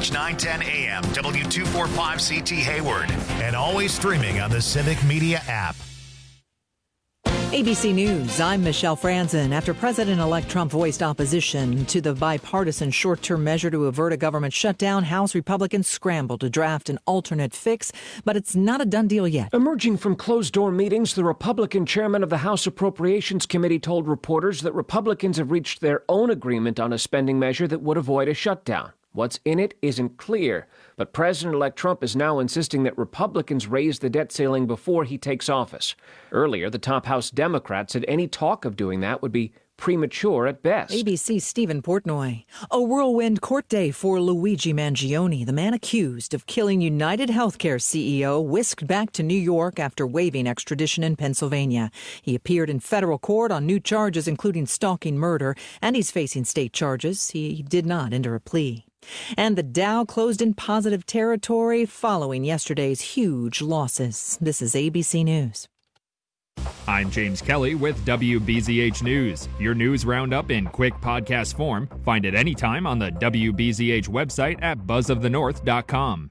WGBH 910 AM, W245CT Hayward, and always streaming on the Civic Media app. ABC News, I'm Michelle Franzen. After President-elect Trump voiced opposition to the bipartisan short-term measure to avert a government shutdown, House Republicans scrambled to draft an alternate fix, but it's not a done deal yet. Emerging from closed-door meetings, the Republican chairman of the House Appropriations Committee told reporters that Republicans have reached their own agreement on a spending measure that would avoid a shutdown. What's in it isn't clear, but President-elect Trump is now insisting that Republicans raise the debt ceiling before he takes office. Earlier, the top House Democrat said any talk of doing that would be premature at best. ABC's Stephen Portnoy. A whirlwind court day for Luigi Mangione, the man accused of killing United Healthcare CEO, whisked back to New York after waiving extradition in Pennsylvania. He appeared in federal court on new charges, including stalking murder, and he's facing state charges. He did not enter a plea. And the Dow closed in positive territory following yesterday's huge losses. This is ABC News. I'm James Kelly with WBZH News. Your news roundup in quick podcast form. Find it anytime on the WBZH website at buzzofthenorth.com.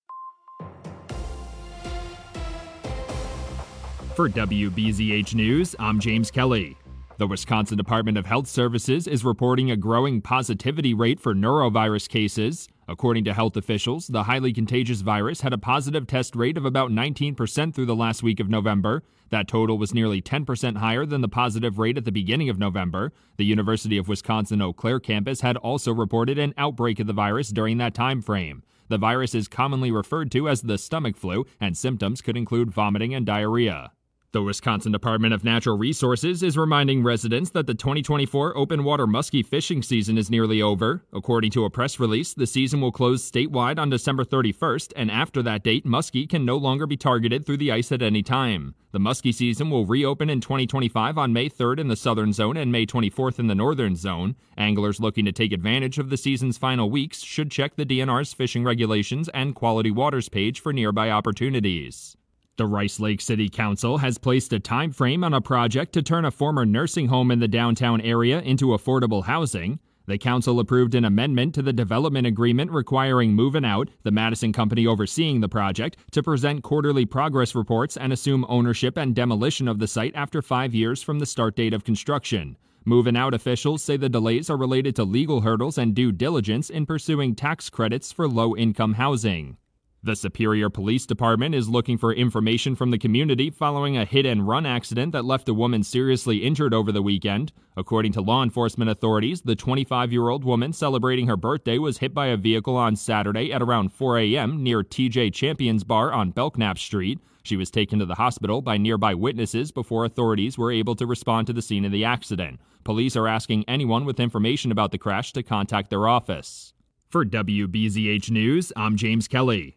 For WBZH News, I'm James Kelly. The Wisconsin Department of Health Services is reporting a growing positivity rate for norovirus cases. According to health officials, the highly contagious virus had a positive test rate of about 19% through the last week of November. That total was nearly 10% higher than the positive rate at the beginning of November. The University of Wisconsin-Eau Claire campus had also reported an outbreak of the virus during that time frame. The virus is commonly referred to as the stomach flu, and symptoms could include vomiting and diarrhea. The Wisconsin Department of Natural Resources is reminding residents that the 2024 open water muskie fishing season is nearly over. According to a press release, the season will close statewide on December 31st, and after that date, muskie can no longer be targeted through the ice at any time. The muskie season will reopen in 2025 on May 3rd in the southern zone and May 24th in the northern zone. Anglers looking to take advantage of the season's final weeks should check the DNR's fishing regulations and quality waters page for nearby opportunities. The Rice Lake City Council has placed a time frame on a project to turn a former nursing home in the downtown area into affordable housing. The council approved an amendment to the development agreement requiring Movin' Out, the Madison company overseeing the project, to present quarterly progress reports and assume ownership and demolition of the site after 5 years from the start date of construction. Movin' Out officials say the delays are related to legal hurdles and due diligence in pursuing tax credits for low-income housing. The Superior Police Department is looking for information from the community following a hit-and-run accident that left a woman seriously injured over the weekend. According to law enforcement authorities, the 25-year-old woman celebrating her birthday was hit by a vehicle on Saturday at around 4 a.m. near TJ Champion's Bar on Belknap Street. She was taken to the hospital by nearby witnesses before authorities were able to respond to the scene of the accident. Police are asking anyone with information about the crash to contact their office. For WBZH News, I'm James Kelly.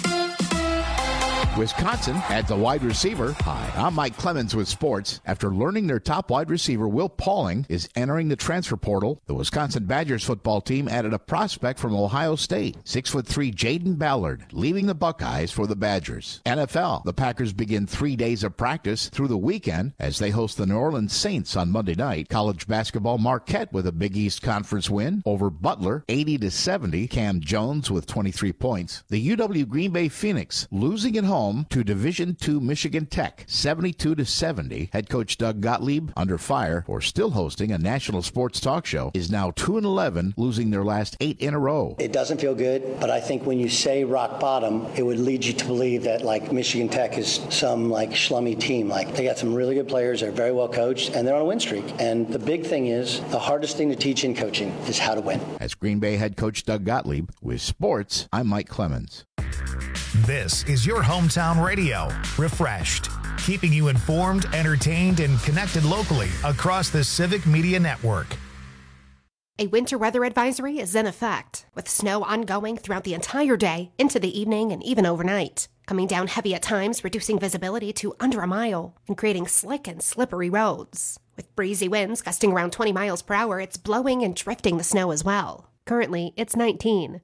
Wisconsin adds a wide receiver. Hi, I'm Mike Clemens with sports. After learning their top wide receiver, Will Pauling, is entering the transfer portal, the Wisconsin Badgers football team added a prospect from Ohio State, 6'3" Jaden Ballard, leaving the Buckeyes for the Badgers. NFL, the Packers begin 3 days of practice through the weekend as they host the New Orleans Saints on Monday night. College basketball, Marquette with a Big East Conference win over Butler, 80-70. Cam Jones with 23 points. The UW Green Bay Phoenix losing at home to Division II Michigan Tech, 72-70. Head coach Doug Gottlieb, under fire for still hosting a national sports talk show, is now 2-11, losing their last 8 in a row. It doesn't feel good, but I think when you say rock bottom, it would lead you to believe that like Michigan Tech is some like schlummy team. Like they got some really good players, they're very well coached, and they're on a win streak. And the big thing is, the hardest thing to teach in coaching is how to win. As Green Bay head coach Doug Gottlieb, with sports, I'm Mike Clemens. This is your hometown radio, Refreshed, keeping you informed, entertained, and connected locally across the Civic Media Network. A winter weather advisory is in effect, with snow ongoing throughout the entire day, into the evening, and even overnight. Coming down heavy at times, reducing visibility to under a mile, and creating slick and slippery roads. With breezy winds gusting around 20 miles per hour, it's blowing and drifting the snow as well. Currently, it's 19.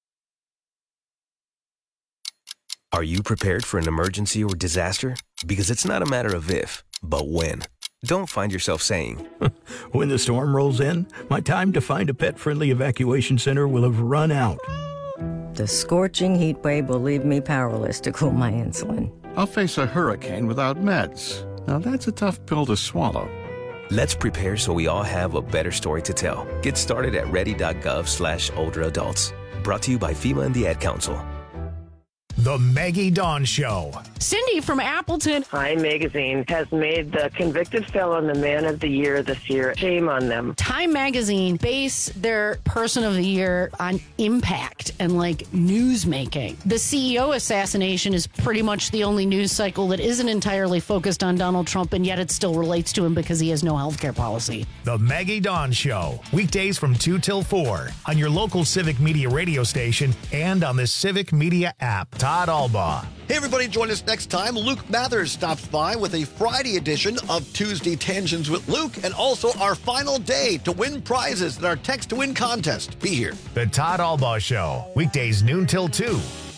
Are you prepared for an emergency or disaster? Because it's not a matter of if, but when. Don't find yourself saying, when the storm rolls in, my time to find a pet-friendly evacuation center will have run out. the scorching heat wave will leave me powerless to cool my insulin. I'll face a hurricane without meds. Now that's a tough pill to swallow. Let's prepare so we all have a better story to tell. Get started at ready.gov/older adults. Brought to you by FEMA and the Ad Council. The Maggie Dawn Show. Cindy from Appleton. Time Magazine has made the convicted felon the Man of the Year this year. Shame on them. Time Magazine base their Person of the Year on impact and news making. The CEO assassination is pretty much the only news cycle that isn't entirely focused on Donald Trump, and yet it still relates to him because he has no healthcare policy. The Maggie Dawn Show. Weekdays from 2 till 4 on your local Civic Media radio station and on the Civic Media app. Todd Albaugh. Hey, everybody, join us next time. Luke Mathers stops by with a Friday edition of Tuesday Tangents with Luke, and also our final day to win prizes in our Text to Win contest. Be here. The Todd Albaugh Show. Weekdays noon till 2.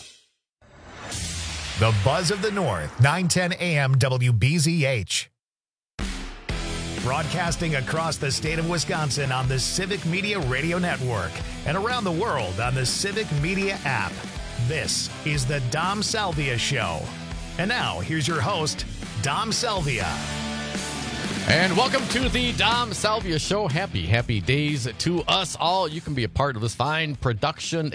The Buzz of the North, 910 AM WBZH. Broadcasting across the state of Wisconsin on the Civic Media Radio Network and around the world on the Civic Media app. This is the Dom Salvia Show. And now, here's your host, Dom Salvia. And welcome to the Dom Salvia Show. Happy days to us all. You can be a part of this fine production.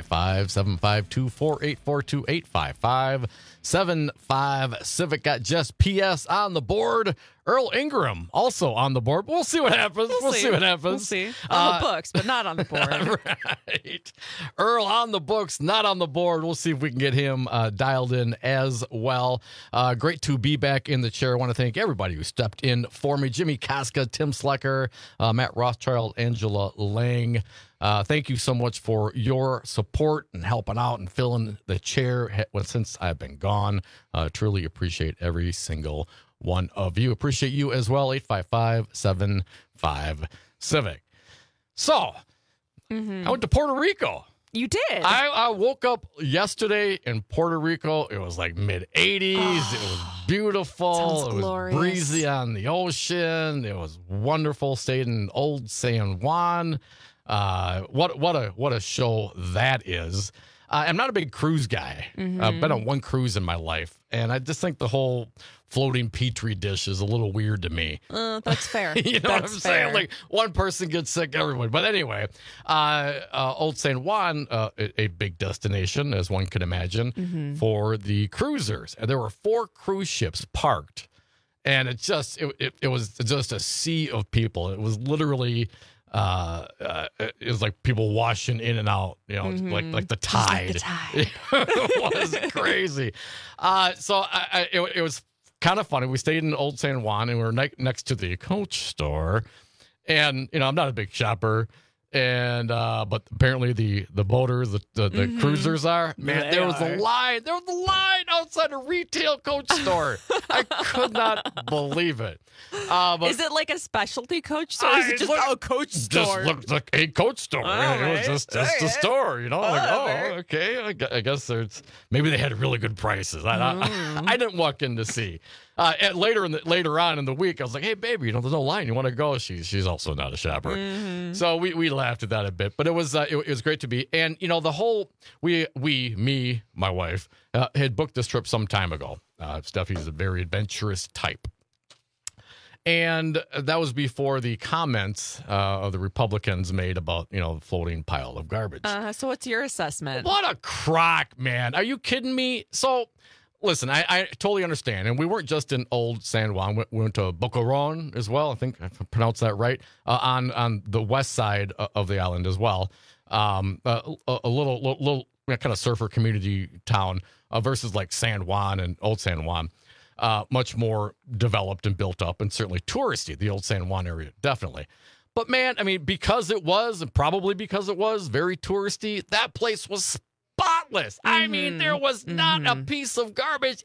855-752-4842, 855-75 Civic. Got just PS on the board. Earl Ingram also on the board. We'll see what happens. We'll see what happens. We'll see. On the books, but not on the board. Right. Earl on the books, not on the board. We'll see if we can get him dialed in as well. Great to be back in the chair. I want to thank everybody who stepped in for me. Jimmy Kaska, Tim Slecker, Matt Rothschild, Angela Lang. Thank you so much for your support and helping out and filling the chair since I've been gone. Truly appreciate every single one of you. Appreciate you as well. 855-75-CIVIC. So, I went to Puerto Rico. You did? I woke up yesterday in Puerto Rico. It was mid-80s. It was beautiful. It was glorious. Breezy on the ocean. It was wonderful. Stayed in Old San Juan. What a show that is. I'm not a big cruise guy. I've been on one cruise in my life, and I just think the whole floating Petri dish is a little weird to me. That's fair. You know what I'm saying? One person gets sick, everyone. But anyway, Old San Juan, a big destination, as one could imagine, for the cruisers. And there were 4 cruise ships parked, and it was just a sea of people. It was literally... it was like people washing in and out, like the tide. It was crazy. So it was kind of funny. We stayed in Old San Juan, and we were next to the Coach store. And I'm not a big shopper, and but apparently the boaters, the cruisers are. Man, there was a line. There was a line outside a retail Coach store. I could not believe it. But is it like a specialty Coach store? Or is it just a Coach store? Just looked like a Coach store. It was just a store, okay. I guess maybe they had really good prices. I didn't walk in to see. And later on in the week, I was like, "Hey, baby, there's no line. You want to go?" She's also not a shopper, so we laughed at that a bit. But it was great to be, and the whole me, my wife, had booked this trip some time ago. Steffi's a very adventurous type. And that was before the comments of the Republicans made about, the floating pile of garbage. So what's your assessment? What a crock, man. Are you kidding me? So, listen, I totally understand. And we weren't just in Old San Juan. We went to Boquerón as well. I think I pronounced that right. On the west side of the island as well. A little kind of surfer community town versus like San Juan and Old San Juan. Much more developed and built up, and certainly touristy, the Old San Juan area, definitely. But man, because it was, and probably because it was very touristy, that place was spotless. I mean, there was not a piece of garbage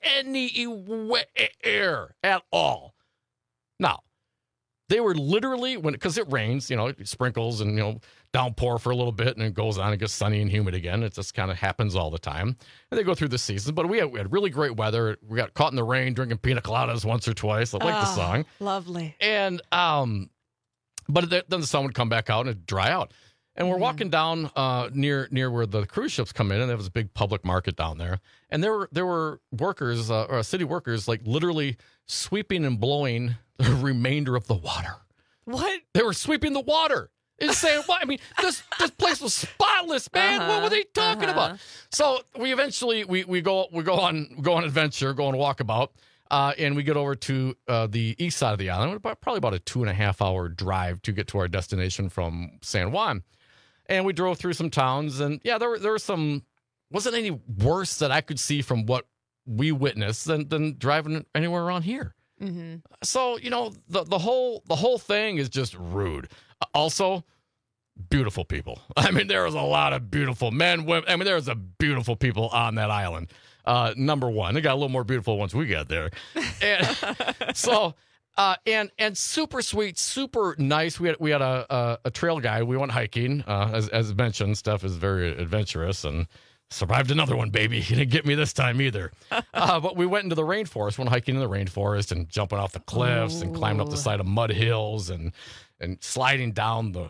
anywhere at all. Now, they were literally, because it rains, it sprinkles and, downpour for a little bit, and it goes on, it gets sunny and humid again. It just kind of happens all the time. And they go through the season. But we had really great weather. We got caught in the rain drinking pina coladas once or twice. I like the song. Lovely. And, but then the sun would come back out and it'd dry out. And we're walking down near where the cruise ships come in, and there was a big public market down there. And there were workers, or city workers, like literally sweeping and blowing the remainder of the water. What? They were sweeping the water. It's saying, well, I mean, this place was spotless, man. What were they talking about? So we eventually we go on adventure, go on walkabout, and we get over to the east side of the island. Probably about a 2.5 hour drive to get to our destination from San Juan. And we drove through some towns, and yeah, there were some. Wasn't any worse that I could see from what we witnessed than driving anywhere around here. Mm-hmm. So the whole thing is just rude. Also, beautiful people. I mean, there was a lot of beautiful men, women. I mean, there was a beautiful people on that island. Number one, they got a little more beautiful once we got there, and so. And super sweet, super nice. We had a trail guide. We went hiking. As mentioned, Steph is very adventurous and survived another one, baby. He didn't get me this time either. But we went into the rainforest, went hiking in the rainforest and jumping off the cliffs and climbing up the side of mud hills and sliding down the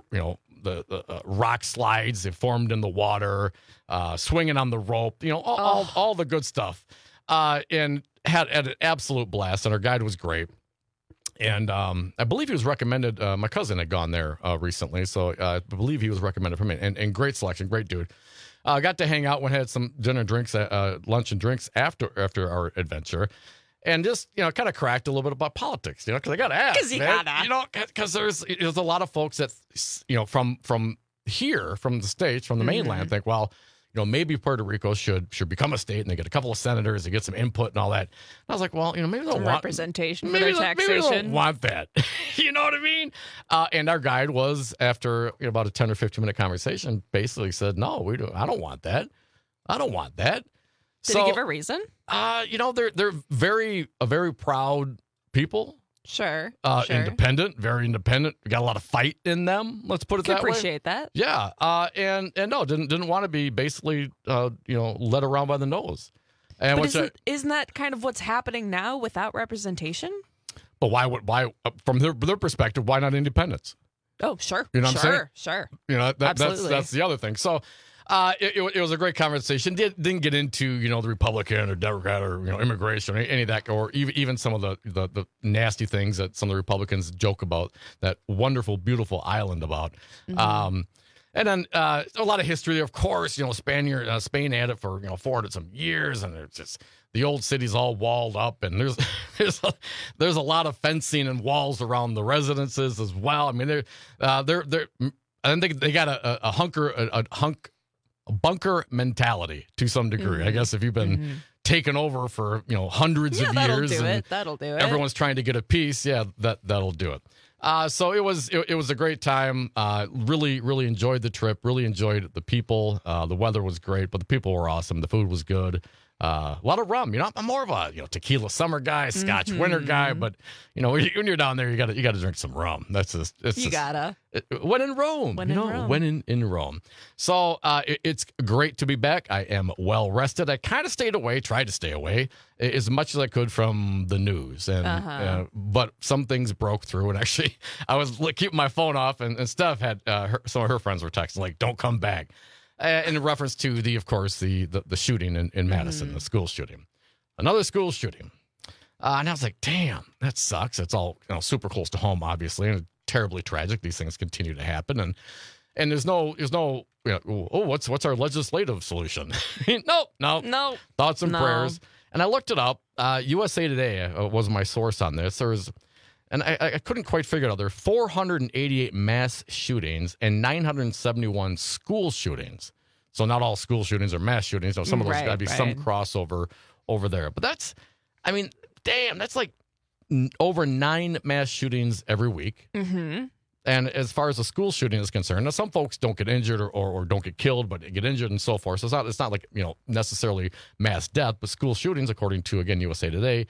rock slides that formed in the water, swinging on the rope, all the good stuff. And had an absolute blast. And our guide was great. And I believe he was recommended. My cousin had gone there recently, so I believe he was recommended for me. And great selection, great dude. Got to hang out when had some dinner, drinks, lunch and drinks after our adventure, and just kind of cracked a little bit about politics. Because I got to ask, because there's a lot of folks that from here, from the States, from the mainland, think, well, maybe Puerto Rico should become a state, and they get a couple of senators, they get some input and all that. And I was like, well, maybe they'll want representation for their taxation. Maybe they don't want that. You know what I mean? And our guide was, after about a 10 or 15 minute conversation, basically said, no, I don't want that. I don't want that. Did he give a reason? They're very proud people. Sure. Independent, very independent. Got a lot of fight in them. Let's put it that way. Appreciate that. Yeah. And no, didn't want to be basically, led around by the nose. And isn't that kind of what's happening now without representation? But why from their perspective, why not independence? Oh, sure. You know what I'm saying? Sure. That's the other thing. So. It was a great conversation. Didn't get into the Republican or Democrat or immigration or any of that, or even some of the nasty things that some of the Republicans joke about that wonderful, beautiful island about. Mm-hmm. And then a lot of history, of course. Spain had it for 400 some years, and it's just the old city's all walled up, and there's a lot of fencing and walls around the residences as well. I mean, I think they got a bunker mentality to some degree. Mm-hmm. I guess if you've been taken over for hundreds of years, that'll do it. Everyone's trying to get a piece. Yeah, that'll do it. So it was a great time. Really, really enjoyed the trip. Really enjoyed the people. The weather was great, but the people were awesome. The food was good. A lot of rum. I'm more of a tequila summer guy, Scotch winter guy, but when you're down there, you got to drink some rum. That's just gotta. When in Rome, when in Rome. So it's great to be back. I am well rested. I kind of tried to stay away as much as I could from the news, and but some things broke through. And actually, I was keeping my phone off, and Steph had some of her friends were texting like, "Don't come back." In reference to the shooting in Madison, the school shooting, another school shooting, and I was like, "Damn, that sucks." It's all super close to home, obviously, and terribly tragic. These things continue to happen, and there's no what's our legislative solution? No. Thoughts and prayers. And I looked it up. USA Today was my source on this. And I couldn't quite figure it out. There are 488 mass shootings and 971 school shootings. So not all school shootings are mass shootings. Some of those got to be some crossover over there. But that's like over 9 mass shootings every week. Mm-hmm. And as far as the school shooting is concerned, now some folks don't get injured or don't get killed, but get injured and so forth. So it's not like necessarily mass death, but school shootings, according to again USA Today,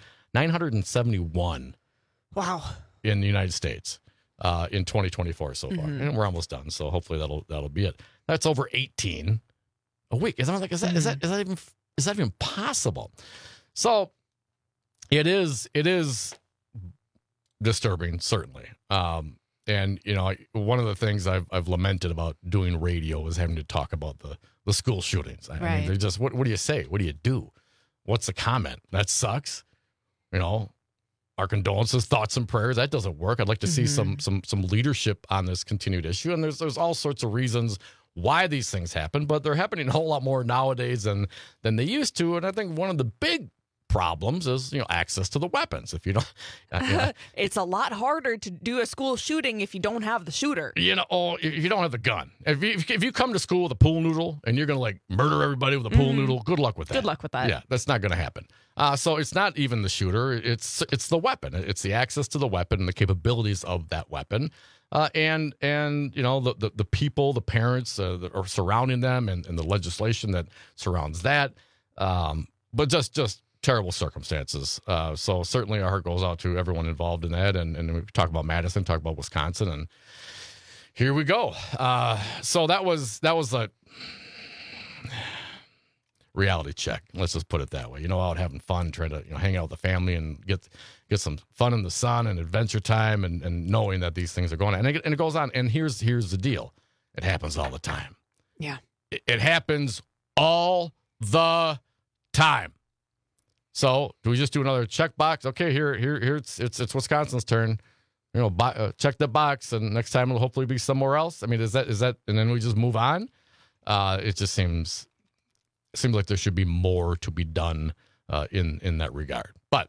971. Wow. In the United States in 2024 so far. Mm-hmm. And we're almost done, so hopefully that'll be it. That's over 18 a week. Is that even possible? So it is disturbing, certainly. And, one of the things I've lamented about doing radio is having to talk about the school shootings. I mean, they're just, what do you say? What do you do? What's the comment? That sucks. Our condolences, thoughts, and prayers. That doesn't work. I'd like to see some leadership on this continued issue. And there's all sorts of reasons why these things happen, but they're happening a whole lot more nowadays than they used to. And I think one of the big problems is access to the weapons. If you don't, it's a lot harder to do a school shooting if you don't have the shooter. If you don't have the gun. If you come to school with a pool noodle and you're going to murder everybody with a pool noodle, good luck with that. Good luck with that. Yeah, that's not going to happen. So it's not even the shooter. It's the weapon. It's the access to the weapon and the capabilities of that weapon. And the people, the parents that are surrounding them and the legislation that surrounds that. But just terrible circumstances. So certainly our heart goes out to everyone involved in that. And we talk about Madison, talk about Wisconsin, and here we go. So that was a reality check. Let's just put it that way. Out having fun, trying to hang out with the family and get some fun in the sun and adventure time and knowing that these things are going on. And it goes on. And here's the deal. It happens all the time. Yeah. It happens all the time. So do we just do another check box? Okay, here it's Wisconsin's turn. Check the box, and next time it'll hopefully be somewhere else. I mean, is that, and then we just move on? It just seems like there should be more to be done in that regard. But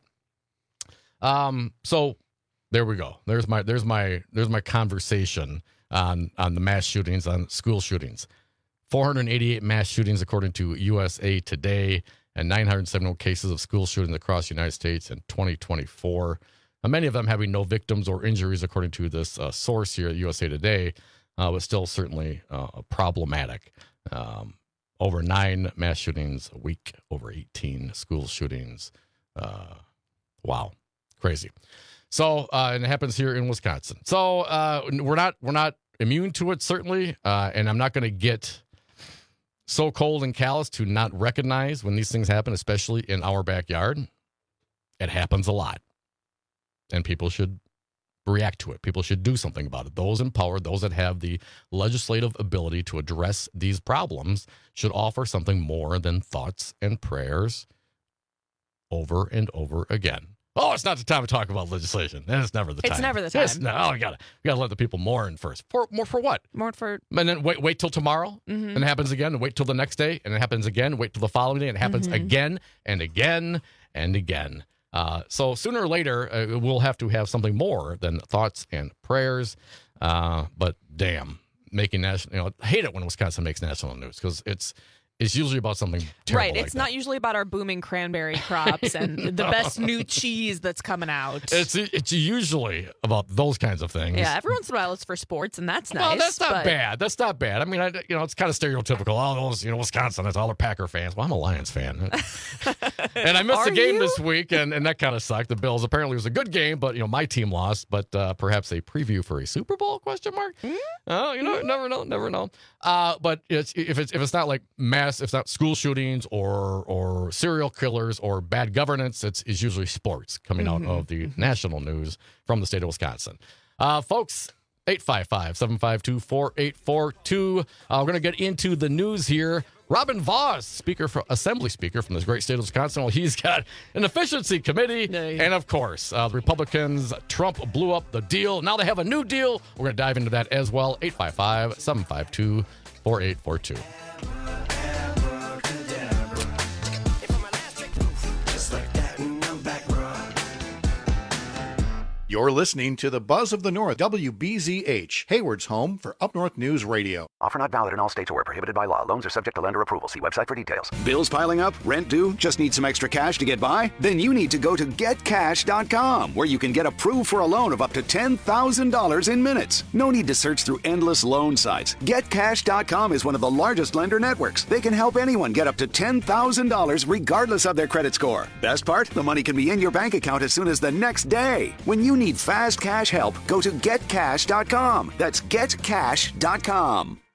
so there we go. There's my conversation on the mass shootings, on school shootings. 488 mass shootings according to USA Today, and 971 cases of school shootings across the United States in 2024. Many of them having no victims or injuries, according to this source here at USA Today, but still certainly problematic. Over 9 mass shootings a week, over 18 school shootings. Wow, crazy. So, and it happens here in Wisconsin. So we're not immune to it, certainly, and I'm not going to get so cold and callous to not recognize when these things happen, especially in our backyard. It happens a lot, and people should react to it. People should do something about it. Those in power, those that have the legislative ability to address these problems, should offer something more than thoughts and prayers over and over again. Oh, it's not the time to talk about legislation. It's never the time. It's never the time. We gotta let the people mourn first. More for what? More for... And then wait till tomorrow, and it happens again, and wait till the next day, and it happens again, wait till the following day, and it happens again and again and again. So sooner or later, we'll have to have something more than thoughts and prayers. But damn, making national, I hate it when Wisconsin makes national news, because it's usually about something terrible. Right. It's not usually about our booming cranberry crops and the best new cheese that's coming out. It's usually about those kinds of things. Yeah. Every once in a while it's for sports, and that's nice. Well, that's not bad. That's not bad. I mean, it's kind of stereotypical. All those, Wisconsin, that's all their Packer fans. Well, I'm a Lions fan. And I missed the game this week, and that kind of sucked. The Bills, apparently it was a good game, but, my team lost. But perhaps a preview for a Super Bowl, ? Never know. But if it's not like mass, if it's not school shootings or serial killers or bad governance, it's usually sports coming out of the national news from the state of Wisconsin. Folks, 855-752-4842. We're going to get into the news here. Robin Vos, Assembly Speaker from this great state of Wisconsin. Well, he's got an efficiency committee. And, of course, the Republicans, Trump blew up the deal. Now they have a new deal. We're going to dive into that as well. 855-752-4842. You're listening to the Buzz of the North, WBZH, Hayward's home for Up North News Radio. Offer not valid in all states or where prohibited by law. Loans are subject to lender approval. See website for details. Bills piling up? Rent due? Just need some extra cash to get by? Then you need to go to GetCash.com, where you can get approved for a loan of up to $10,000 in minutes. No need to search through endless loan sites. GetCash.com is one of the largest lender networks. They can help anyone get up to $10,000 regardless of their credit score. Best part? The money can be in your bank account as soon as the next day. When you need fast cash help, go to GetCash.com. That's GetCash.com.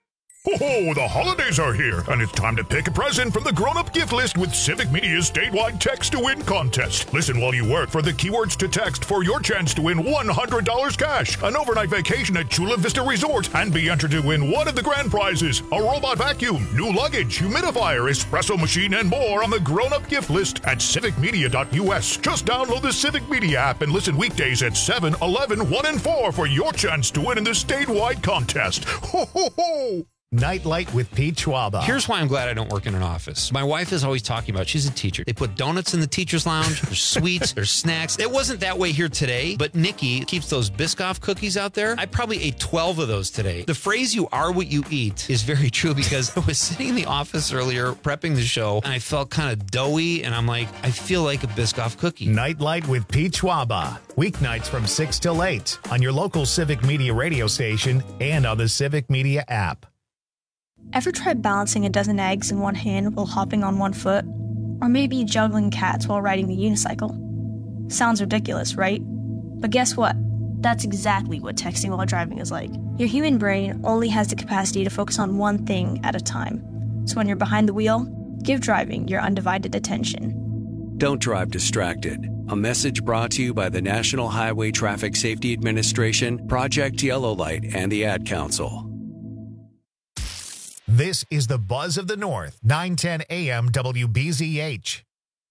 Ho-ho, the holidays are here, and it's time to pick a present from the grown-up gift list with Civic Media's statewide text-to-win contest. Listen while you work for the keywords to text for your chance to win $100 cash, an overnight vacation at Chula Vista Resort, and be entered to win one of the grand prizes, a robot vacuum, new luggage, humidifier, espresso machine, and more on the grown-up gift list at civicmedia.us. Just download the Civic Media app and listen weekdays at 7, 11, 1, and 4 for your chance to win in the statewide contest. Ho, ho, ho! Nightlight with Pete Schwaba. Here's why I'm glad I don't work in an office. My wife is always talking about, she's a teacher. They put donuts in the teacher's lounge. There's sweets. There's snacks. It wasn't that way here today, but Nikki keeps those Biscoff cookies out there. I probably ate 12 of those today. The phrase, you are what you eat, is very true because I was sitting in the office earlier prepping the show, and I felt kind of doughy, and I'm like, I feel like a Biscoff cookie. Nightlight with Pete Schwaba. Weeknights from 6 till 8 on your local Civic Media radio station and on the Civic Media app. Ever tried balancing a dozen eggs in one hand while hopping on one foot? Or maybe juggling cats while riding the unicycle? Sounds ridiculous, right? But guess what? That's exactly what texting while driving is like. Your human brain only has the capacity to focus on one thing at a time. So when you're behind the wheel, give driving your undivided attention. Don't drive distracted. A message brought to you by the National Highway Traffic Safety Administration, Project Yellow Light, and the Ad Council. This is the Buzz of the North, 910 AM WBZH.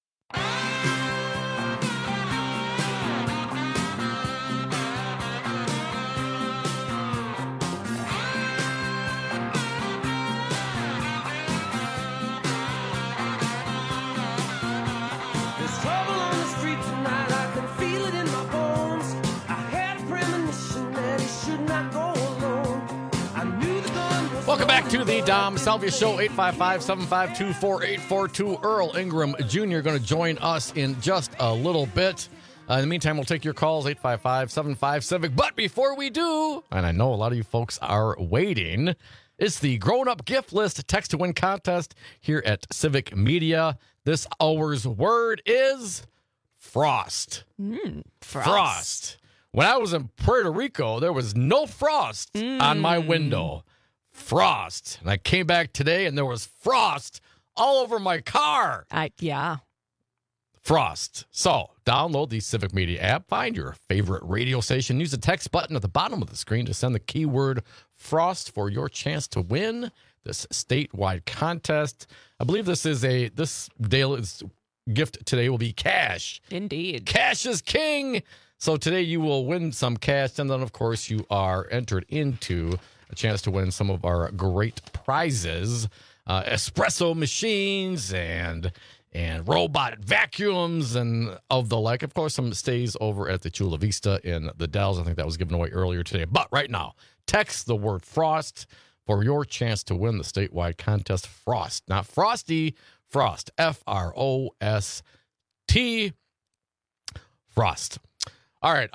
Welcome back to the Dom Salvia Show, 855-752-4842. Earl Ingram Jr. going to join us in just a little bit. In the meantime, we'll take your calls, 855-75-CIVIC. But before we do, and I know a lot of you folks are waiting, it's the grown-up gift list text-to-win contest here at Civic Media. This hour's word is frost. Frost. When I was in Puerto Rico, there was no frost on my window. Frost. And I came back today and there was frost all over my car. Yeah. Frost. So download the Civic Media app, find your favorite radio station, use the text button at the bottom of the screen to send the keyword frost for your chance to win this statewide contest. I believe this day's gift today will be cash. Indeed. Cash is king. So today you will win some cash, and then of course you are entered into a chance to win some of our great prizes, espresso machines and robot vacuums and of the like. Of course, some stays over at the Chula Vista in the Dells. I think that was given away earlier today. But right now, text the word frost for your chance to win the statewide contest. Frost, not Frosty, Frost, F-R-O-S-T, Frost. All right,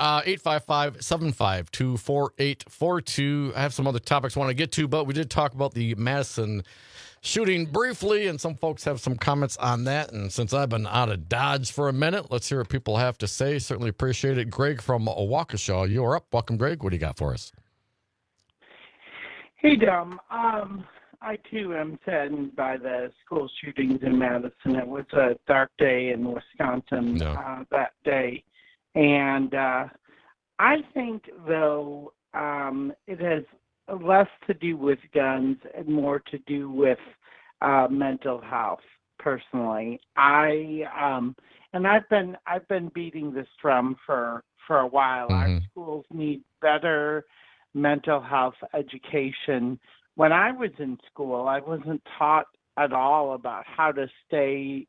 855-752-4842. I have some other topics I want to get to, but we did talk about the Madison shooting briefly, and some folks have some comments on that. And since I've been out of Dodge for a minute, let's hear what people have to say. Certainly appreciate it. Greg from Waukesha, you're up. Welcome, Greg. What do you got for us? Hey, Dom. I, too, am saddened by the school shootings in Madison. It was a dark day in Wisconsin that day. And I think, though, it has less to do with guns and more to do with mental health. Personally, I've been beating this drum for a while. Our schools need better mental health education. When I was in school, I wasn't taught at all about how to stay,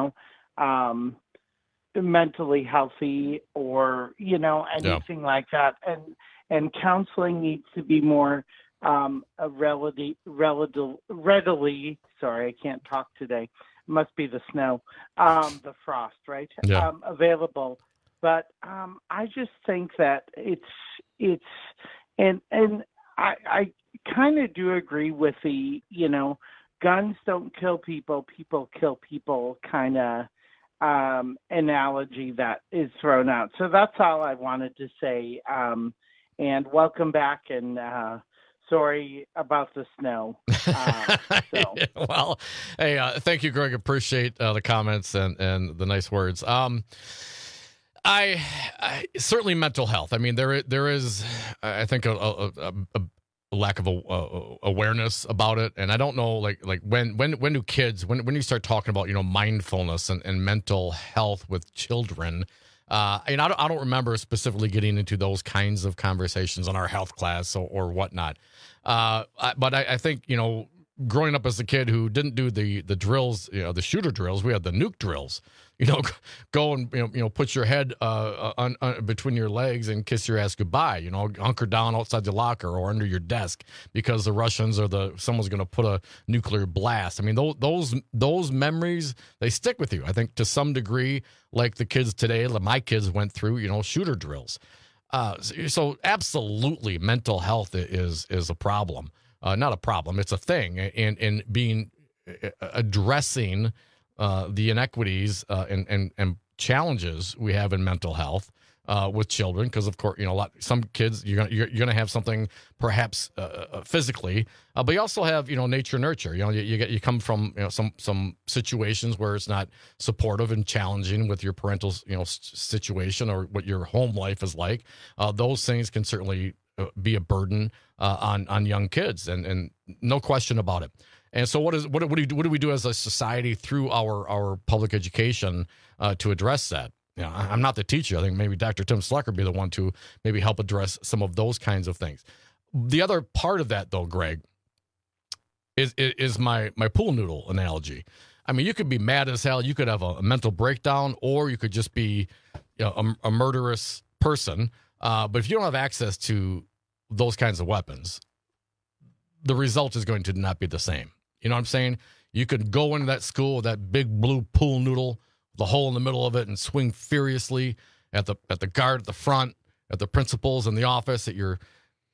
mentally healthy or anything like that, and counseling needs to be more readily sorry, I can't talk today, it must be the snow, the frost, right? Available. But I just think that it's and I kind of do agree with the guns don't kill people, people kill people kind of analogy that is thrown out. So that's all I wanted to say. And welcome back, and sorry about the snow. Well, hey, thank you, Greg. Appreciate the comments and the nice words. I certainly mental health. I mean, there is, I think, a lack of awareness about it, and I don't know, like when do kids, when you start talking about mindfulness and mental health with children. I don't remember specifically getting into those kinds of conversations in our health class or whatnot. But I think, growing up as a kid who didn't do the drills, the shooter drills, we had the nuke drills. Go and put your head on between your legs and kiss your ass goodbye. Hunker down outside the locker or under your desk because the Russians or someone's going to put a nuclear blast. I mean, those memories, they stick with you. I think to some degree, like the kids today, like my kids went through, shooter drills. So absolutely, mental health is a problem. Not a problem, it's a thing, and being addressing the inequities and challenges we have in mental health with children, because of course, some kids you're gonna have something perhaps physically, but you also have nature nurture. You come from some situations where it's not supportive and challenging with your parental situation or what your home life is like. Those things can certainly be a burden on young kids, and no question about it. And so what do we do as a society through our public education to address that? I'm not the teacher. I think maybe Dr. Tim Slucker would be the one to maybe help address some of those kinds of things. The other part of that, though, Greg, is my pool noodle analogy. I mean, you could be mad as hell. You could have a mental breakdown, or you could just be a murderous person. But if you don't have access to those kinds of weapons, the result is going to not be the same. You know what I'm saying? You could go into that school with that big blue pool noodle, the hole in the middle of it, and swing furiously at the guard at the front, at the principals in the office, at your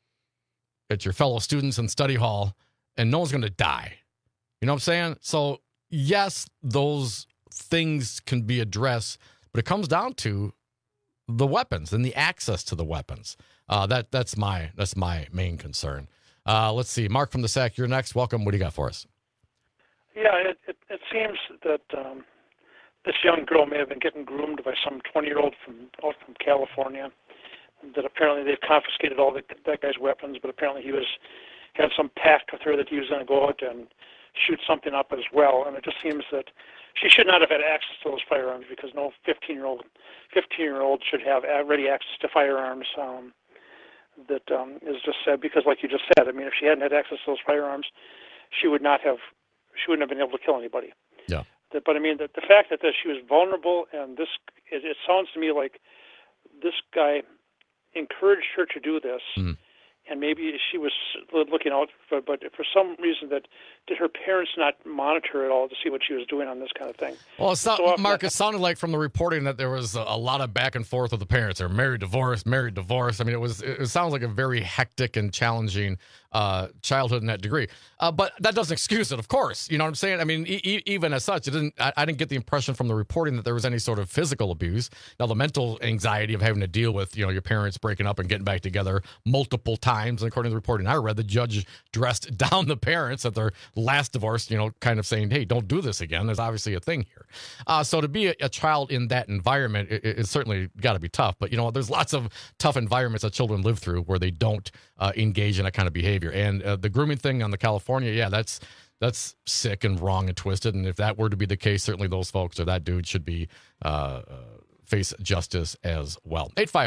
fellow students in study hall, and no one's going to die. You know what I'm saying? So yes, those things can be addressed, but it comes down to the weapons and the access to the weapons. That's my main concern. Let's see. Mark from the SAC, you're next. Welcome. What do you got for us? Yeah, it seems that this young girl may have been getting groomed by some 20-year-old from California. That apparently they've confiscated all that guy's weapons, but apparently he had some pact with her that he was going to go out and shoot something up as well. And it just seems that she should not have had access to those firearms, because no 15-year-old should have ready access to firearms. That is just said, because like you just said, I mean, if she hadn't had access to those firearms, she wouldn't have been able to kill anybody. Yeah. But I mean, the fact that she was vulnerable, and it sounds to me like this guy encouraged her to do this, and maybe she was looking out for, but for some reason did her parents not monitor at all to see what she was doing on this kind of thing? Well, Mark, it sounded like from the reporting that there was a lot of back and forth with the parents. They're married, divorce. I mean, it sounds like a very hectic and challenging childhood in that degree. But that doesn't excuse it, of course. You know what I'm saying? I mean, even as such, I didn't get the impression from the reporting that there was any sort of physical abuse. Now, the mental anxiety of having to deal with, your parents breaking up and getting back together multiple times, and according to the reporting I read, the judge dressed down the parents at their last divorce, kind of saying, hey, don't do this again. There's obviously a thing here. So to be a child in that environment, it's certainly got to be tough. But, there's lots of tough environments that children live through where they don't engage in that kind of behavior. And the grooming thing on the California, yeah, that's sick and wrong and twisted. And if that were to be the case, certainly those folks or that dude should be face justice as well.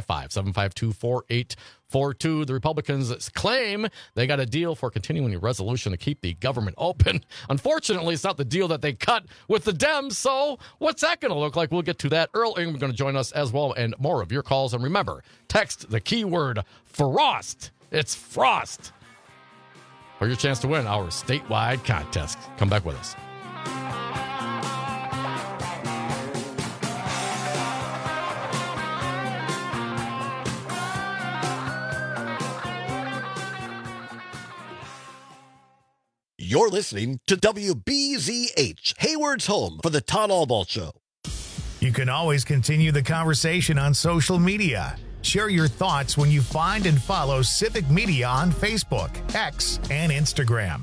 855-752-4842. The Republicans claim they got a deal for continuing a resolution to keep the government open. Unfortunately, it's not the deal that they cut with the Dems. So what's that going to look like? We'll get to that. Earl Ingram going to join us as well, and more of your calls. And remember, text the keyword Frost. It's Frost for your chance to win our statewide contest. Come back with us. You're listening to WBZH, Hayward's home for the Todd Albaugh Show. You can always continue the conversation on social media. Share your thoughts when you find and follow Civic Media on Facebook, X, and Instagram.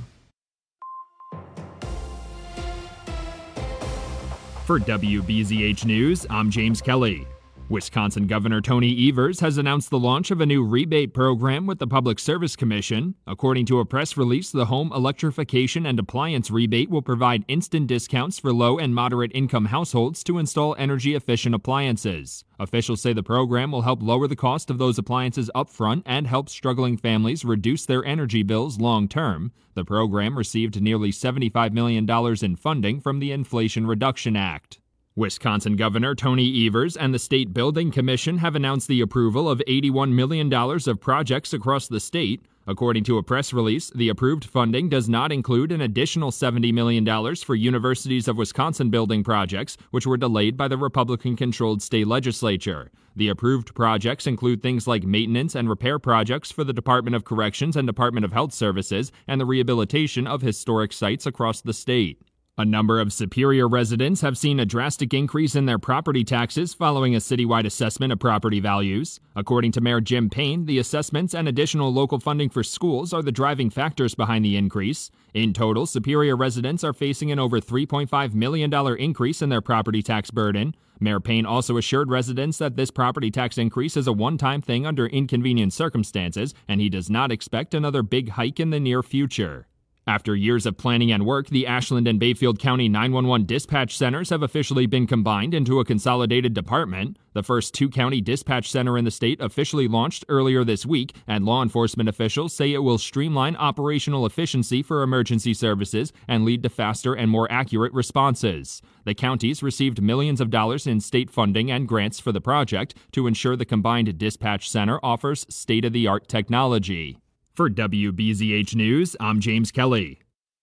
For WBZH News, I'm James Kelly. Wisconsin Governor Tony Evers has announced the launch of a new rebate program with the Public Service Commission. According to a press release, the home electrification and appliance rebate will provide instant discounts for low and moderate income households to install energy-efficient appliances. Officials say the program will help lower the cost of those appliances upfront and help struggling families reduce their energy bills long-term. The program received nearly $75 million in funding from the Inflation Reduction Act. Wisconsin Governor Tony Evers and the State Building Commission have announced the approval of $81 million of projects across the state. According to a press release, the approved funding does not include an additional $70 million for Universities of Wisconsin building projects, which were delayed by the Republican-controlled state legislature. The approved projects include things like maintenance and repair projects for the Department of Corrections and Department of Health Services and the rehabilitation of historic sites across the state. A number of Superior residents have seen a drastic increase in their property taxes following a citywide assessment of property values. According to Mayor Jim Payne, the assessments and additional local funding for schools are the driving factors behind the increase. In total, Superior residents are facing an over $3.5 million increase in their property tax burden. Mayor Payne also assured residents that this property tax increase is a one-time thing under inconvenient circumstances, and he does not expect another big hike in the near future. After years of planning and work, the Ashland and Bayfield County 911 dispatch centers have officially been combined into a consolidated department. The first two-county dispatch center in the state officially launched earlier this week, and law enforcement officials say it will streamline operational efficiency for emergency services and lead to faster and more accurate responses. The counties received millions of dollars in state funding and grants for the project to ensure the combined dispatch center offers state-of-the-art technology. For WBZH News, I'm James Kelly.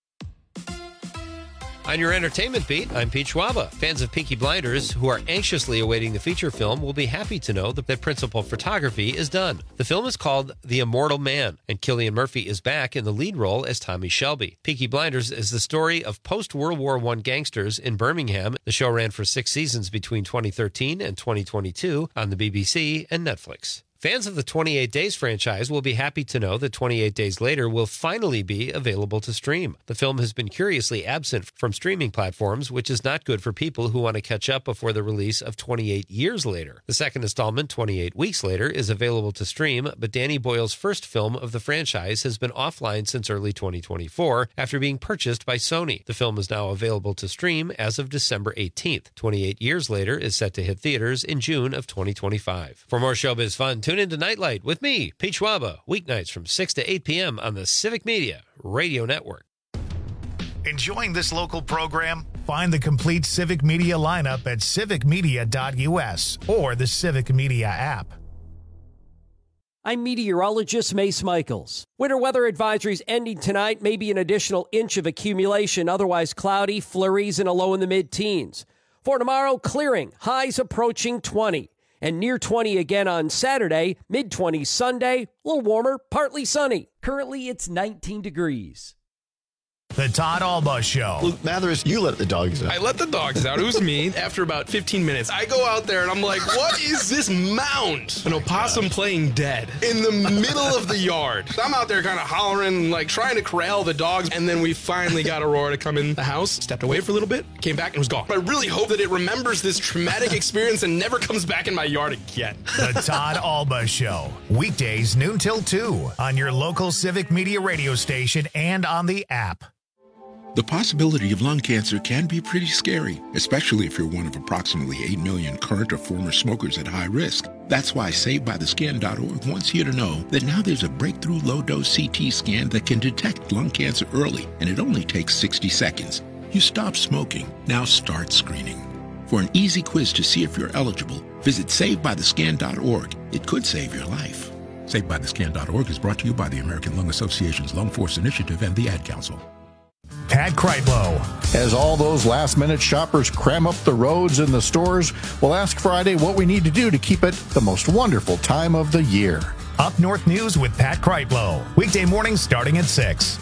On your entertainment beat, I'm Pete Schwaba. Fans of Peaky Blinders who are anxiously awaiting the feature film will be happy to know that principal photography is done. The film is called The Immortal Man, and Cillian Murphy is back in the lead role as Tommy Shelby. Peaky Blinders is the story of post-World War I gangsters in Birmingham. The show ran for 6 seasons between 2013 and 2022 on the BBC and Netflix. Fans of the 28 Days franchise will be happy to know that 28 Days Later will finally be available to stream. The film has been curiously absent from streaming platforms, which is not good for people who want to catch up before the release of 28 Years Later. The second installment, 28 Weeks Later, is available to stream, but Danny Boyle's first film of the franchise has been offline since early 2024 after being purchased by Sony. The film is now available to stream as of December 18th. 28 Years Later is set to hit theaters in June of 2025. For more showbiz fun, tune into Nightlight with me, Pete Schwaba, weeknights from 6 to 8 p.m. on the Civic Media Radio Network. Enjoying this local program? Find the complete Civic Media lineup at civicmedia.us or the Civic Media app. I'm meteorologist Mace Michaels. Winter weather advisories ending tonight, maybe an additional inch of accumulation, otherwise cloudy, flurries, and a low in the mid-teens. For tomorrow, clearing, highs approaching 20. And near 20 again on Saturday, mid-20s Sunday, a little warmer, partly sunny. Currently, it's 19 degrees. The Todd Alba Show. Luke Mathers, you let the dogs out. I let the dogs out. It was me. After about 15 minutes, I go out there and I'm like, what is this mound? An opossum playing dead in the middle of the yard. I'm out there kind of hollering, like trying to corral the dogs. And then we finally got Aurora to come in the house, stepped away for a little bit, came back and was gone. I really hope that it remembers this traumatic experience and never comes back in my yard again. The Todd Alba Show. Weekdays noon till 2 on your local Civic Media radio station and on the app. The possibility of lung cancer can be pretty scary, especially if you're one of approximately 8 million current or former smokers at high risk. That's why SaveByTheScan.org wants you to know that now there's a breakthrough low-dose CT scan that can detect lung cancer early, and it only takes 60 seconds. You stop smoking, now start screening. For an easy quiz to see if you're eligible, visit SaveByTheScan.org. It could save your life. SaveByTheScan.org is brought to you by the American Lung Association's Lung Force Initiative and the Ad Council. Pat Kreitlow. As all those last-minute shoppers cram up the roads and the stores, we'll ask Friday what we need to do to keep it the most wonderful time of the year. Up North News with Pat Kreitlow. Weekday mornings starting at 6.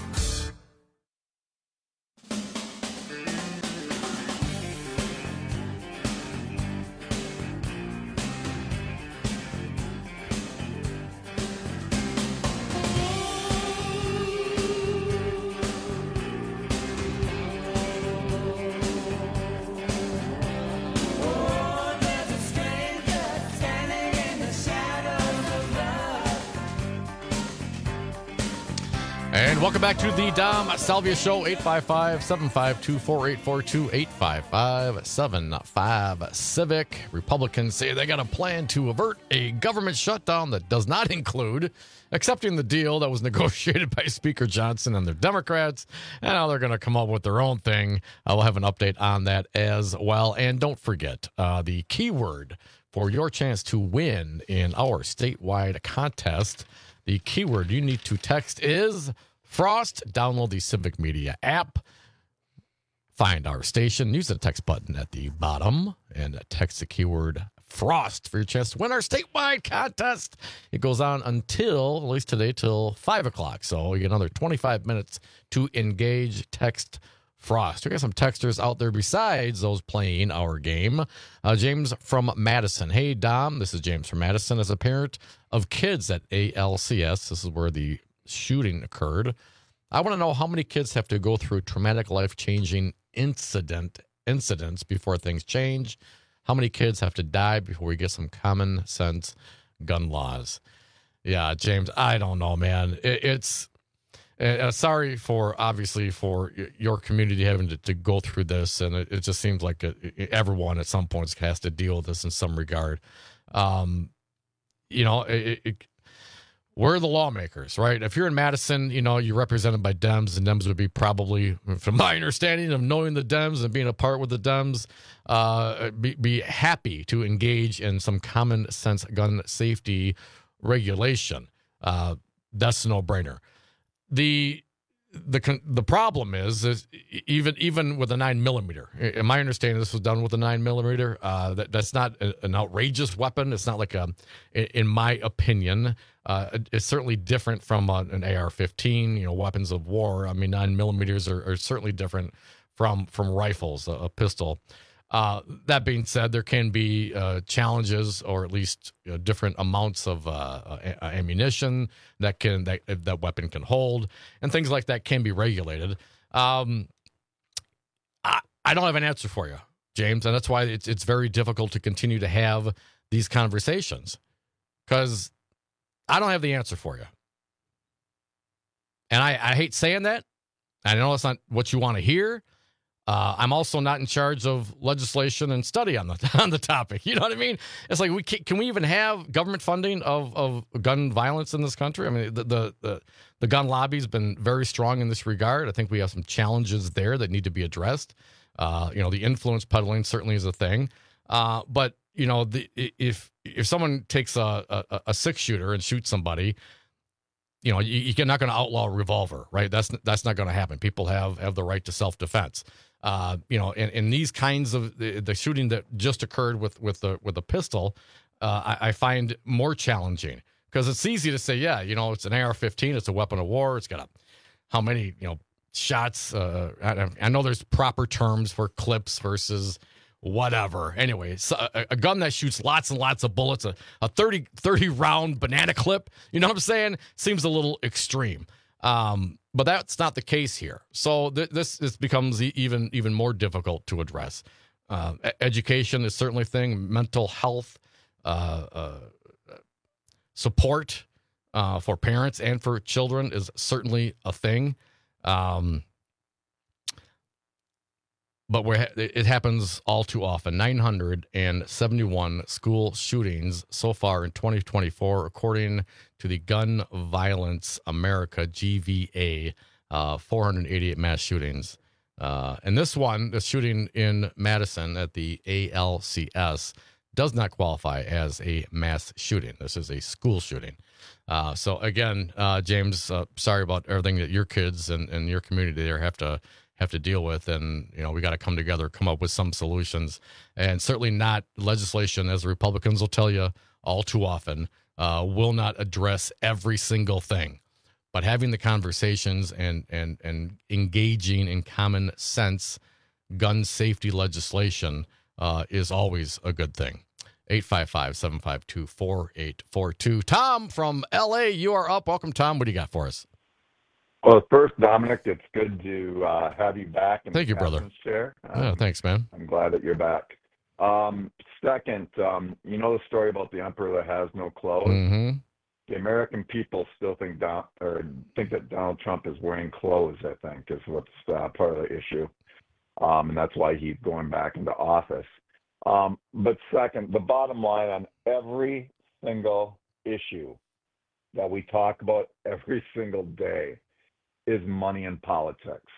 And welcome back to the Dom Salvia Show, 855-752-4842, 855-75-CIVIC. Republicans say they got a plan to avert a government shutdown that does not include accepting the deal that was negotiated by Speaker Johnson and the Democrats. And now they're going to come up with their own thing. We'll have an update on that as well. And don't forget, the keyword for your chance to win in our statewide contest, the keyword you need to text is Frost. Download the Civic Media app. Find our station. Use the text button at the bottom and text the keyword Frost for your chance to win our statewide contest. It goes on until, at least today, till 5 o'clock. So you get another 25 minutes to engage. Text Frost. We got some texters out there besides those playing our game. James from Madison. Hey, Dom. This is James from Madison. As a parent of kids at ALCS, this is where the shooting occurred. I want to know how many kids have to go through traumatic, life-changing incidents before things change. How many kids have to die before we get some common sense gun laws? Yeah, James, I don't know, man. It's sorry for your community having to go through this, and it just seems like everyone at some points has to deal with this in some regard. We're the lawmakers, right? If you're in Madison, you're represented by Dems, and Dems would be probably, from my understanding of knowing the Dems and being a part with the Dems, be happy to engage in some common sense gun safety regulation. That's a no-brainer. The problem is even with a 9mm. In my understanding, this was done with a 9mm. That's not an outrageous weapon. It's not like in my opinion, it's certainly different from an AR-15. Weapons of war. I mean, 9mm are certainly different from rifles, a pistol. That being said, there can be challenges, or at least different amounts of ammunition that weapon can hold, and things like that can be regulated. I don't have an answer for you, James, and that's why it's very difficult to continue to have these conversations, because I don't have the answer for you. And I hate saying that. I know it's not what you want to hear. I'm also not in charge of legislation and study on the topic. You know what I mean? It's like, can we even have government funding of gun violence in this country? I mean, the gun lobby's been very strong in this regard. I think we have some challenges there that need to be addressed. The influence peddling certainly is a thing. But if someone takes a 6-shooter and shoots somebody, you're not going to outlaw a revolver, right? That's not going to happen. People have the right to self-defense. In these kinds of the shooting that just occurred with a pistol, I find more challenging, because it's easy to say, it's an AR-15, it's a weapon of war, it's got how many shots. I know there's proper terms for clips versus whatever. Anyway, so a gun that shoots lots and lots of bullets, a 30 round banana clip, you know what I'm saying, seems a little extreme. But that's not the case here. So this becomes even more difficult to address. Education is certainly a thing. Mental health support for parents and for children is certainly a thing. But it happens all too often. 971 school shootings so far in 2024, according to the Gun Violence America, GVA, 488 mass shootings. And the shooting in Madison at the ALCS, does not qualify as a mass shooting. This is a school shooting. So again, James, sorry about everything that your kids and your community there have to deal with, and we got to come together, come up with some solutions, and certainly not legislation, as the Republicans will tell you all too often, will not address every single thing. But having the conversations and engaging in common sense gun safety legislation is always a good thing. 855-752-4842. Tom from L.A., you are up. Welcome, Tom. What do you got for us? Well, first, Dominic, it's good to have you back. Thank you, brother. Chair. Thanks, man. I'm glad that you're back. Second, you know the story about the emperor that has no clothes? Mm-hmm. the American people still think that Donald Trump is wearing clothes, I think, is what's part of the issue. And that's why he's going back into office. But second, the bottom line on every single issue that we talk about every single day is money in politics.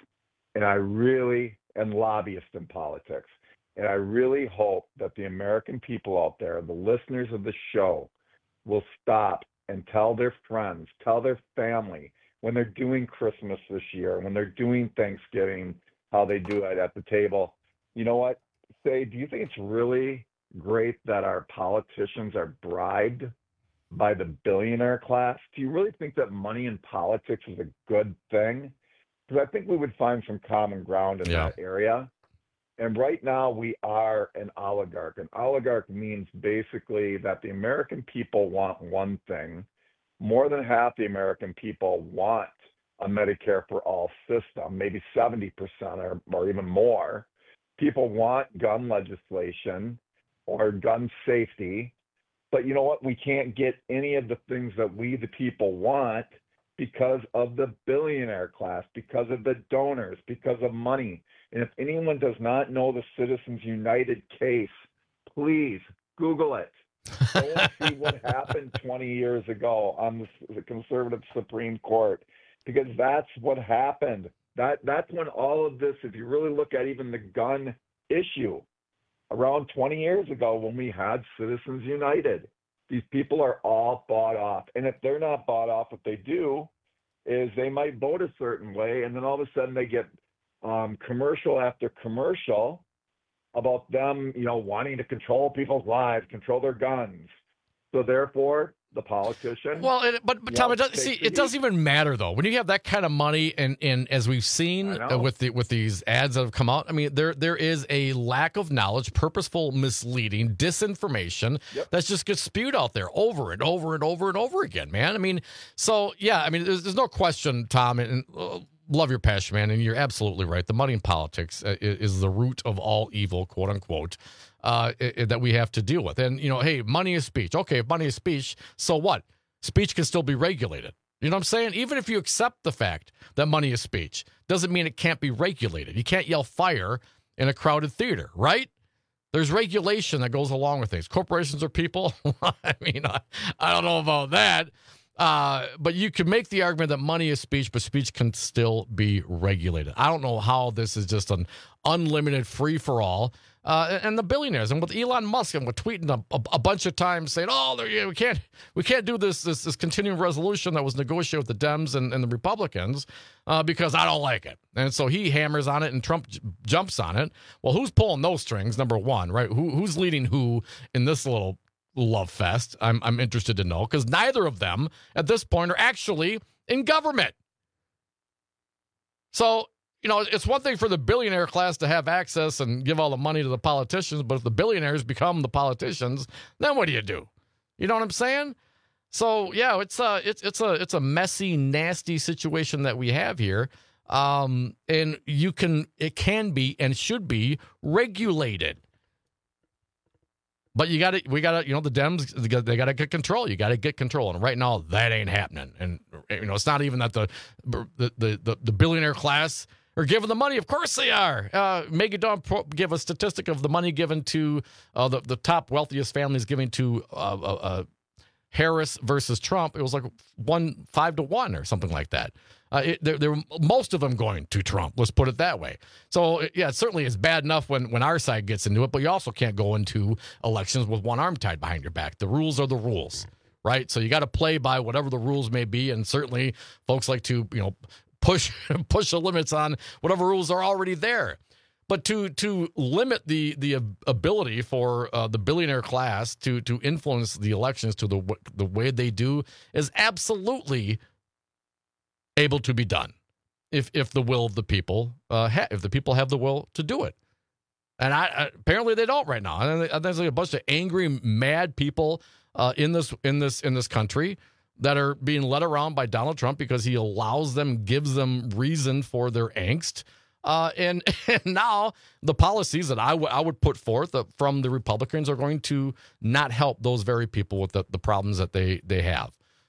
And lobbyists in politics. And I really hope that the American people out there, the listeners of the show, will stop and tell their friends, tell their family, when they're doing Christmas this year, when they're doing Thanksgiving, how they do it at the table. You know what? Say, do you think it's really great that our politicians are bribed by the billionaire class? Do you really think that money in politics is a good thing? Because I think we would find some common ground in that area. And right now we are an oligarch. An oligarch means basically that the American people want one thing. More than half the American people want a Medicare for all system, maybe 70% or even more. People want gun legislation or gun safety. But you know what? We can't get any of the things that we, the people, want because of the billionaire class, because of the donors, because of money. And if anyone does not know the Citizens United case, please Google it. Go and see what happened 20 years ago on the conservative Supreme Court, because that's what happened. That's when all of this, if you really look at even the gun issue, around 20 years ago when we had Citizens United, these people are all bought off. And if they're not bought off, what they do is they might vote a certain way, and then all of a sudden they get commercial after commercial about them, wanting to control people's lives, control their guns. So therefore, the politician. Well, but Tom, it doesn't even matter though when you have that kind of money, and as we've seen with these ads that have come out. I mean, there is a lack of knowledge, purposeful misleading, disinformation that just gets spewed out there over and over and over and over again, man. I mean, so yeah, I mean, there's no question, Tom, and love your passion, man, and you're absolutely right. The money in politics is the root of all evil, quote unquote. That we have to deal with. And, hey, money is speech. Okay, if money is speech, so what? Speech can still be regulated. You know what I'm saying? Even if you accept the fact that money is speech, doesn't mean it can't be regulated. You can't yell fire in a crowded theater, right? There's regulation that goes along with things. Corporations are people. I mean, I don't know about that. But you could make the argument that money is speech, but speech can still be regulated. I don't know how this is just an unlimited free-for-all. And the billionaires, and with Elon Musk, and with tweeting a bunch of times saying, we can't do this continuing resolution that was negotiated with the Dems and the Republicans because I don't like it. And so he hammers on it and Trump jumps on it. Well, who's pulling those strings, number one, right? Who's leading who in this little love fest? I'm interested to know, because neither of them at this point are actually in government. So, it's one thing for the billionaire class to have access and give all the money to the politicians, but if the billionaires become the politicians, then what do you do? You know what I'm saying? So yeah, it's a messy, nasty situation that we have here, and it can be and should be regulated. But we got to, the Dems, they got to get control. You got to get control. And right now, that ain't happening. And, it's not even that the billionaire class are giving the money. Of course they are. Megan Dawn gave a statistic of the money given to the top wealthiest families giving to Harris versus Trump. It was like 5-1 or something like that. There were most of them going to Trump. Let's put it that way. So yeah, it certainly is bad enough when our side gets into it, but you also can't go into elections with one arm tied behind your back. The rules are the rules, right? So you got to play by whatever the rules may be, and certainly folks like to push the limits on whatever rules are already there. But to limit the ability for the billionaire class to influence the elections to the way they do is absolutely able to be done if the will of the people if the people have the will to do it. And apparently they don't right now. And there's like a bunch of angry, mad people in this country that are being led around by Donald Trump because he gives them reason for their angst. And now the policies that I would put forth from the Republicans are going to not help those very people with the problems that they have.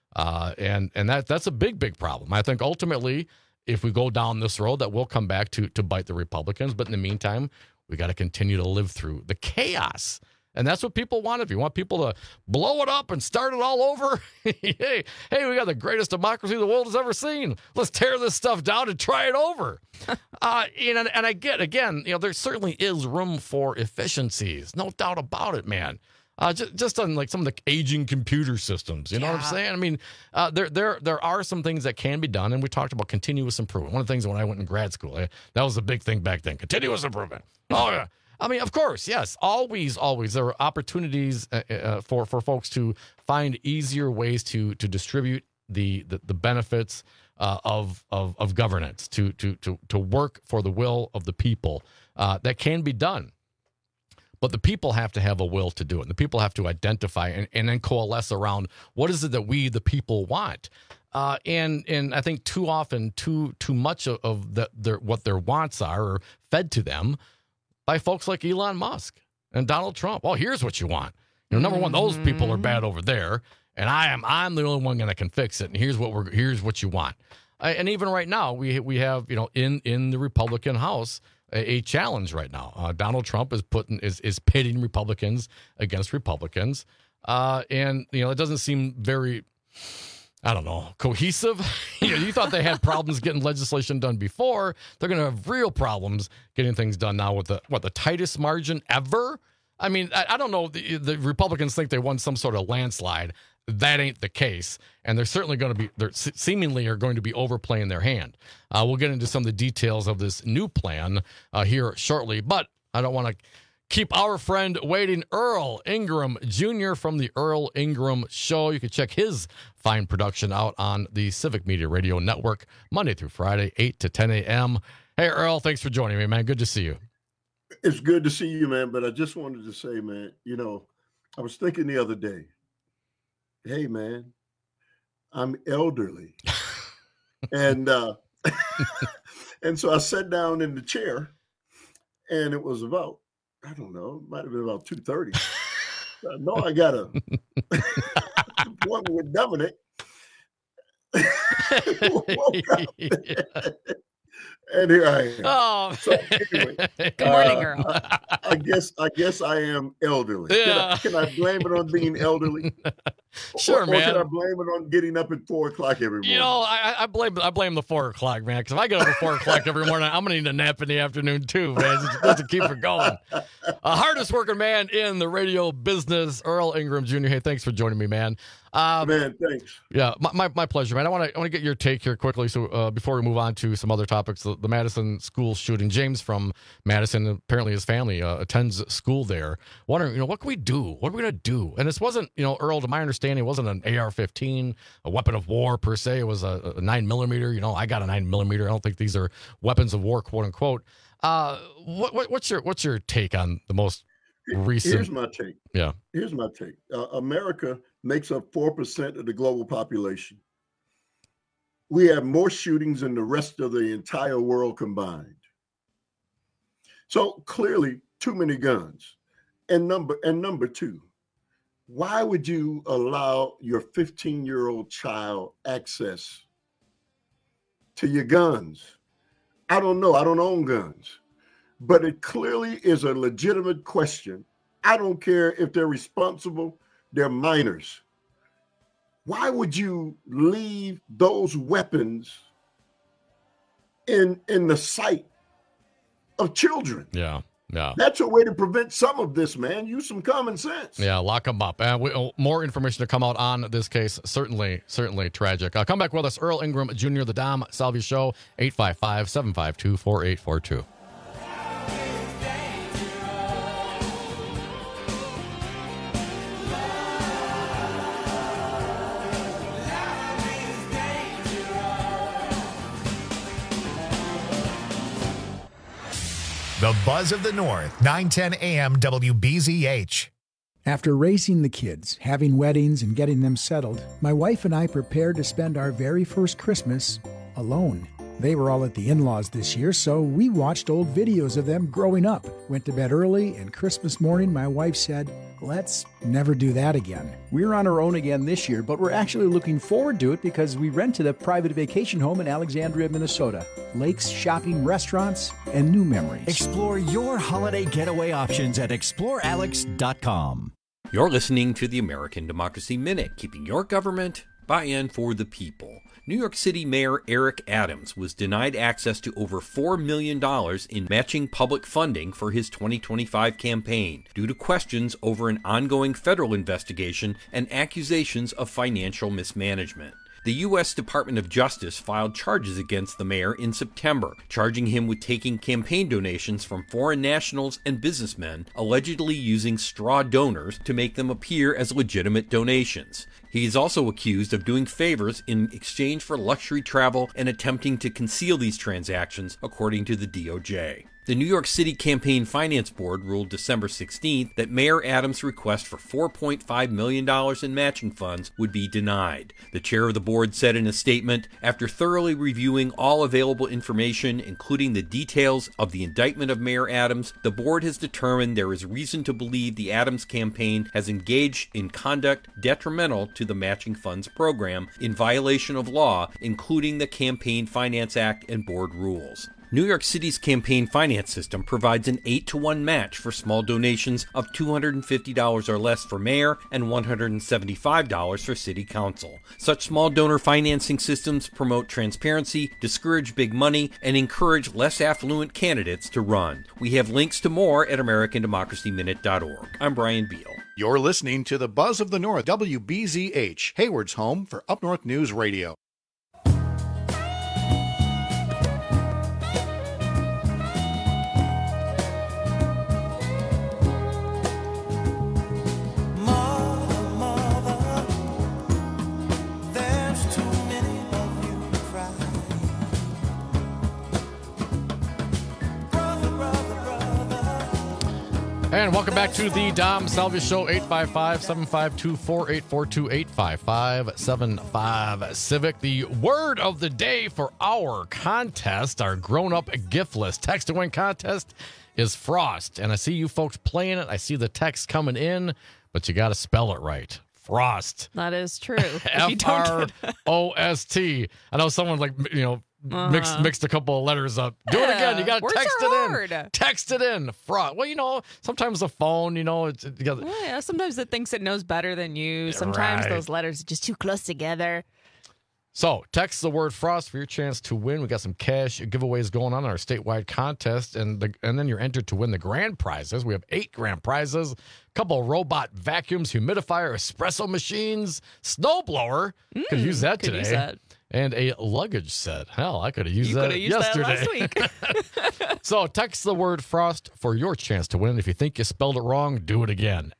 And that's a big problem. I think ultimately, if we go down this road, that will come back to bite the Republicans. But in the meantime, we got to continue to live through the chaos. And that's what people want. If you want people to blow it up and start it all over, hey, we got the greatest democracy the world has ever seen. Let's tear this stuff down and try it over. And I get, again, there certainly is room for efficiencies. No doubt about it, man. Just on like some of the aging computer systems, you know what I'm saying? I mean, there are some things that can be done, and we talked about continuous improvement. One of the things when I went in grad school, that was a big thing back then, continuous improvement. Oh, yeah. I mean, of course, yes, always. There are opportunities for folks to find easier ways to distribute the benefits of governance, to work for the will of the people. That can be done. But the people have to have a will to do it. And the people have to identify and then coalesce around what is it that we, the people, want. And I think too often, too much of what their wants are fed to them by folks like Elon Musk and Donald Trump. Oh, here's what you want. Number one, those people are bad over there, and I'm the only one that can fix it. And here's what you want. And even right now, we have in the Republican House a challenge right now. Donald Trump is pitting Republicans against Republicans, and it doesn't seem very, I don't know, cohesive. You thought they had problems getting legislation done before. They're going to have real problems getting things done now with the tightest margin ever. I mean, I don't know. The Republicans think they won some sort of landslide. That ain't the case, and they're certainly going to be. They seemingly are going to be overplaying their hand. We'll get into some of the details of this new plan here shortly, but I don't want to keep our friend waiting. Earl Ingram Jr. from the Earl Ingram Show. You can check his fine production out on the Civic Media Radio Network Monday through Friday, 8 to 10 a.m. Hey, Earl, thanks for joining me, man. Good to see you. It's good to see you, man. But I just wanted to say, man, I was thinking the other day. Hey, man, I'm elderly. and so I sat down in the chair, and it was about, I don't know, it might have been about 2:30. I know I got a appointment with Dominic. Woke up. And here I am. Oh, so anyway, good morning, girl. I guess I am elderly. Yeah. Can I blame it on being elderly? Sure, man. Or can I blame it on getting up at 4 o'clock every morning? I blame the 4 o'clock, man. Because if I get up at 4 o'clock every morning, I'm gonna need a nap in the afternoon too, man. Just to keep it going. Hardest working man in the radio business, Earl Ingram Jr. Hey, thanks for joining me, man. Man, thanks. Yeah, my pleasure, man. I want to get your take here quickly. So before we move on to some other topics, the Madison school shooting. James from Madison, apparently his family attends school there. Wondering, what can we do? What are we gonna do? And this wasn't, Earl, to my understanding, it wasn't an AR-15, a weapon of war per se. It was a 9mm. I got a 9mm. I don't think these are weapons of war, quote unquote. What's your take on the most recent? Here's my take. Yeah. Here's my take. America makes up 4% of the global population. We have more shootings than the rest of the entire world combined. So clearly, too many guns. And number two, why would you allow your 15-year-old child access to your guns? I don't know. I don't own guns. But it clearly is a legitimate question. I don't care if they're responsible. They're minors. Why would you leave those weapons in the sight of children? Yeah. That's a way to prevent some of this, man. Use some common sense. Yeah, lock them up. More information to come out on this case. Certainly tragic. Come back with us, Earl Ingram Jr., the Dom Salvia Show, 855-752-4842. The Buzz of the North, 910 AM WBZH. After raising the kids, having weddings, and getting them settled, my wife and I prepared to spend our very first Christmas alone. They were all at the in-laws this year, so we watched old videos of them growing up. Went to bed early, and Christmas morning my wife said, let's never do that again. We're on our own again this year, but we're actually looking forward to it because we rented a private vacation home in Alexandria, Minnesota. Lakes, shopping, restaurants, and new memories. Explore your holiday getaway options at explorealex.com. You're listening to the American Democracy Minute, keeping your government by and for the people. New York City Mayor Eric Adams was denied access to over $4 million in matching public funding for his 2025 campaign due to questions over an ongoing federal investigation and accusations of financial mismanagement. The U.S. Department of Justice filed charges against the mayor in September, charging him with taking campaign donations from foreign nationals and businessmen, allegedly using straw donors to make them appear as legitimate donations. He is also accused of doing favors in exchange for luxury travel and attempting to conceal these transactions, according to the DOJ. The New York City Campaign Finance Board ruled December 16th that Mayor Adams' request for $4.5 million in matching funds would be denied. The chair of the board said in a statement, after thoroughly reviewing all available information, including the details of the indictment of Mayor Adams, the board has determined there is reason to believe the Adams campaign has engaged in conduct detrimental to the matching funds program in violation of law, including the Campaign Finance Act and board rules. New York City's campaign finance system provides an 8-to-1 match for small donations of $250 or less for mayor and $175 for city council. Such small donor financing systems promote transparency, discourage big money, and encourage less affluent candidates to run. We have links to more at AmericanDemocracyMinute.org. I'm Brian Beal. You're listening to the Buzz of the North, WBZH, Hayward's home for Up North News Radio. And welcome back to the Dom Salvia Show, 855-752-4842, 855-75-CIVIC. The word of the day for our contest, our grown-up gift list text to win contest is Frost. And I see you folks playing it. I see the text coming in, but you got to spell it right. Frost. That is true. F-R-O-S-T. I know someone mixed a couple of letters up. Do it again. You got to text it in. Text it in. Fraud. Well, sometimes the phone, sometimes it thinks it knows better than you. Sometimes those letters are just too close together. So text the word Frost for your chance to win. We got some cash giveaways going on in our statewide contest, and then you're entered to win the grand prizes. We have 8 grand prizes, a couple of robot vacuums, humidifier, espresso machines, snowblower. Could use that today. Use that. And a luggage set. Hell, I could have used that yesterday. That last week. So text the word Frost for your chance to win. If you think you spelled it wrong, do it again.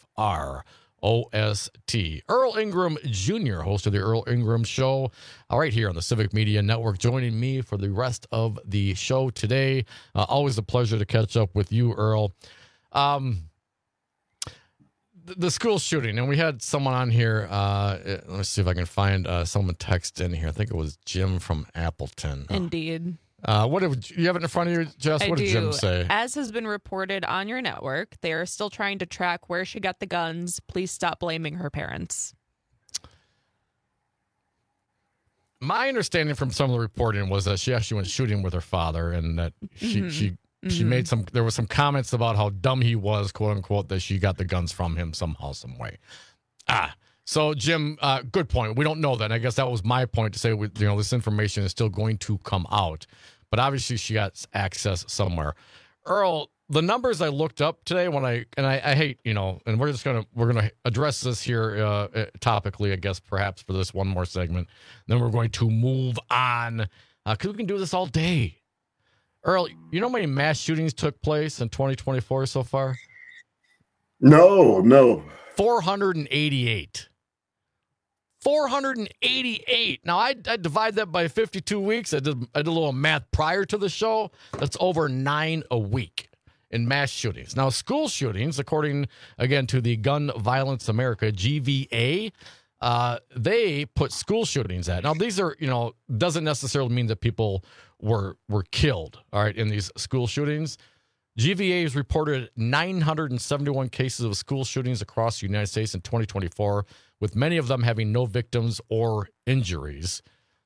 F-R-O-S-T. Earl Ingram Jr., host of the Earl Ingram Show, right here on the Civic Media Network, joining me for the rest of the show today. Always a pleasure to catch up with you, Earl. The school shooting, and we had someone on here. Let me see if I can find someone text in here. I think it was Jim from Appleton. Indeed. What did you have it in front of you, Jess? What did Jim say? As has been reported on your network, they are still trying to track where she got the guns. Please stop blaming her parents. My understanding from some of the reporting was that she actually went shooting with her father, and that she made there was some comments about how dumb he was, quote unquote, that she got the guns from him somehow, some way. So Jim, good point. We don't know that. And I guess that was my point to say, this information is still going to come out, but obviously she got access somewhere. Earl, the numbers I looked up today I hate, and we're going to address this here topically, I guess, perhaps for this one more segment. Then we're going to move on because we can do this all day. Earl, you know how many mass shootings took place in 2024 so far? No. 488. 488. Now, I divide that by 52 weeks. I did a little math prior to the show. That's over 9 a week in mass shootings. Now, school shootings, according, again, to the Gun Violence America, GVA, they put school shootings at. Now, these are, doesn't necessarily mean that people were killed, all right, in these school shootings. GVA has reported 971 cases of school shootings across the United States in 2024, with many of them having no victims or injuries.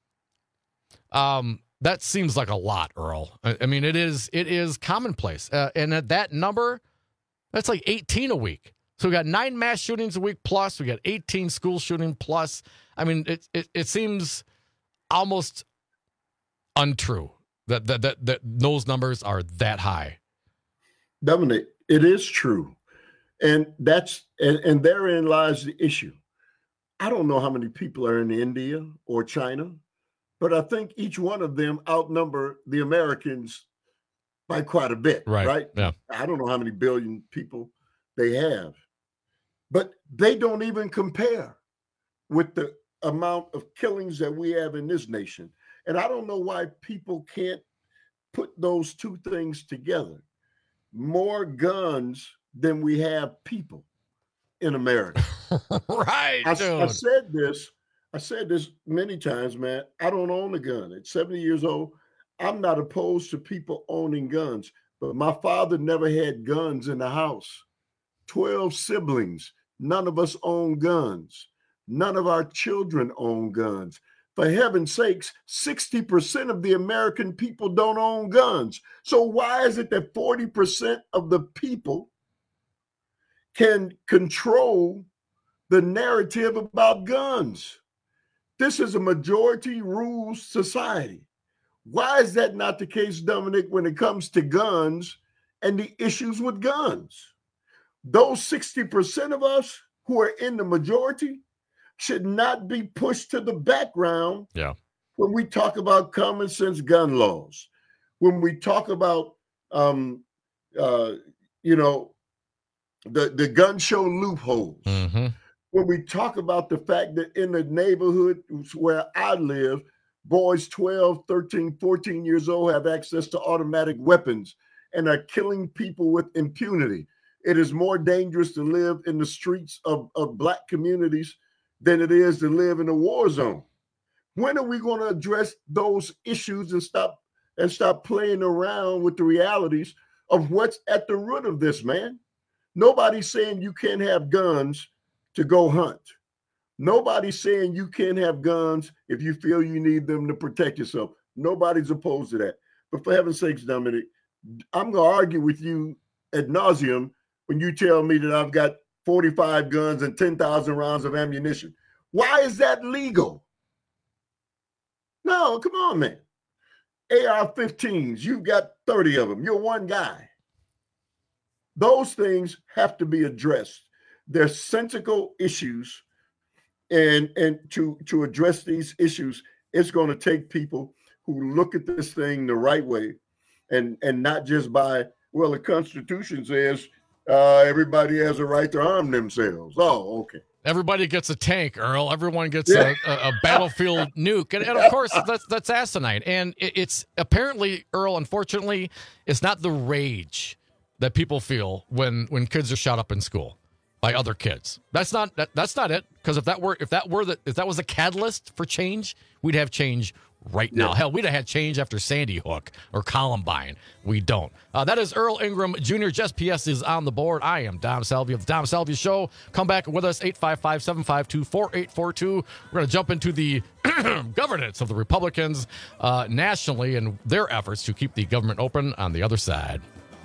That seems like a lot, Earl. I mean, it is commonplace. And at that number, that's like 18 a week. So we got 9 mass shootings a week plus. We got 18 school shooting plus. I mean, it seems almost untrue that those numbers are that high. Dominic, it is true. And and therein lies the issue. I don't know how many people are in India or China, but I think each one of them outnumber the Americans by quite a bit, right? Yeah. I don't know how many billion people they have, but they don't even compare with the amount of killings that we have in this nation. And I don't know why people can't put those two things together. More guns than we have people in America. Right. I said this many times, man. I don't own a gun. At 70 years old, I'm not opposed to people owning guns, but my father never had guns in the house. 12 siblings. None of us own guns. None of our children own guns. For heaven's sakes, 60% of the American people don't own guns. So why is it that 40% of the people can control the narrative about guns? This is a majority rules society. Why is that not the case, Dominic, when it comes to guns and the issues with guns? Those 60% of us who are in the majority should not be pushed to the background when we talk about common sense gun laws, when we talk about, the gun show loopholes, when we talk about the fact that in the neighborhood where I live, boys 12, 13, 14 years old have access to automatic weapons and are killing people with impunity. It is more dangerous to live in the streets of Black communities than it is to live in a war zone. When are we going to address those issues and stop playing around with the realities of what's at the root of this, man? Nobody's saying you can't have guns to go hunt. Nobody's saying you can't have guns if you feel you need them to protect yourself. Nobody's opposed to that. But for heaven's sakes, Dominic, I'm going to argue with you ad nauseum when you tell me that I've got 45 guns and 10,000 rounds of ammunition. Why is that legal? No, come on, man. AR-15s, you've got 30 of them. You're one guy. Those things have to be addressed. They're sensical issues, and to address these issues, it's going to take people who look at this thing the right way and not just by, well, the Constitution says everybody has a right to arm themselves. Oh, okay. Everybody gets a tank, Earl. Everyone gets a battlefield nuke. And of course, that's asinine. And it's apparently, Earl, unfortunately, it's not the rage that people feel when kids are shot up in school by other kids. That's not it. Because if that was a catalyst for change, we'd have change right now. Hell, we'd have had change after Sandy Hook or Columbine. We don't. That is Earl Ingram Jr. Just PS is on the board. I am Dom Salvia of the Dom Salvia Show. Come back with us, 855-752-4842. We're going to jump into the governance of the Republicans nationally and their efforts to keep the government open on the other side.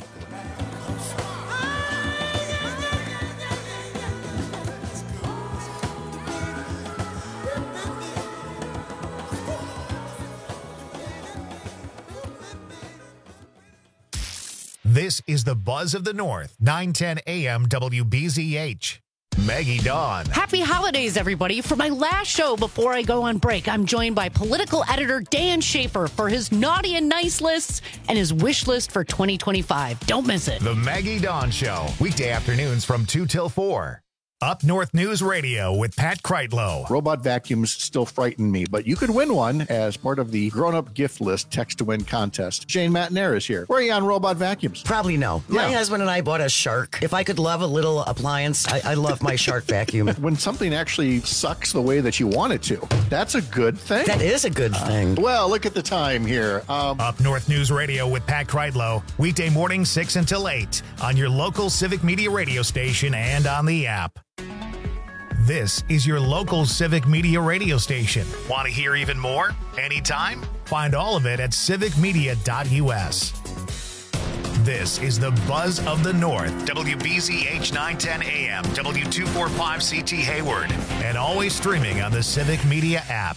This is the Buzz of the North, 910 AM WBZH. Maggie Dawn. Happy holidays, everybody. For my last show before I go on break, I'm joined by political editor Dan Schaefer for his naughty and nice lists and his wish list for 2025. Don't miss it. The Maggie Dawn Show, weekday afternoons from 2 till 4. Up North News Radio with Pat Kreitlow. Robot vacuums still frighten me, but you could win one as part of the grown-up gift list text-to-win contest. Jane Matnair is here. Where are you on robot vacuums? Probably no. Yeah. My husband and I bought a Shark. If I could love a little appliance, I love my Shark vacuum. When something actually sucks the way that you want it to, that's a good thing. That is a good thing. Well, look at the time here. Up North News Radio with Pat Kreitlow. Weekday morning 6 until 8 on your local Civic Media radio station and on the app. This is your local Civic Media radio station. Want to hear even more? Anytime? Find all of it at civicmedia.us. This is the Buzz of the North, WBZH 910 AM, W245 CT Hayward, and always streaming on the Civic Media app.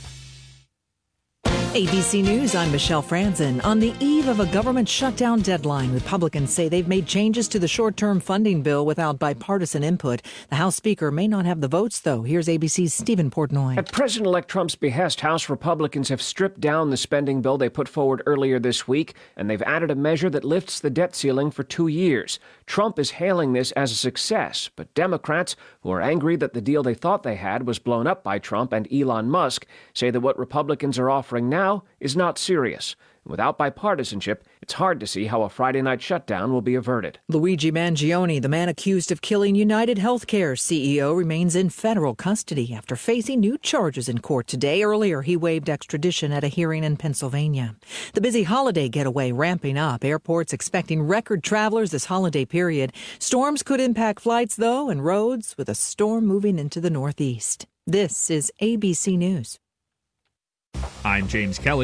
ABC News, I'm Michelle Franzen. On the eve of a government shutdown deadline, Republicans say they've made changes to the short-term funding bill without bipartisan input. The House Speaker may not have the votes, though. Here's ABC's Stephen Portnoy. At President-elect Trump's behest, House Republicans have stripped down the spending bill they put forward earlier this week, and they've added a measure that lifts the debt ceiling for 2 years. Trump is hailing this as a success, but Democrats, who are angry that the deal they thought they had was blown up by Trump and Elon Musk, say that what Republicans are offering now is not serious. Without bipartisanship, it's hard to see how a Friday night shutdown will be averted. Luigi Mangione, the man accused of killing United Healthcare's CEO, remains in federal custody after facing new charges in court today. Earlier, he waived extradition at a hearing in Pennsylvania. The busy holiday getaway ramping up. Airports expecting record travelers this holiday period. Storms could impact flights, though, and roads with a storm moving into the Northeast. This is ABC News. I'm James Kelly.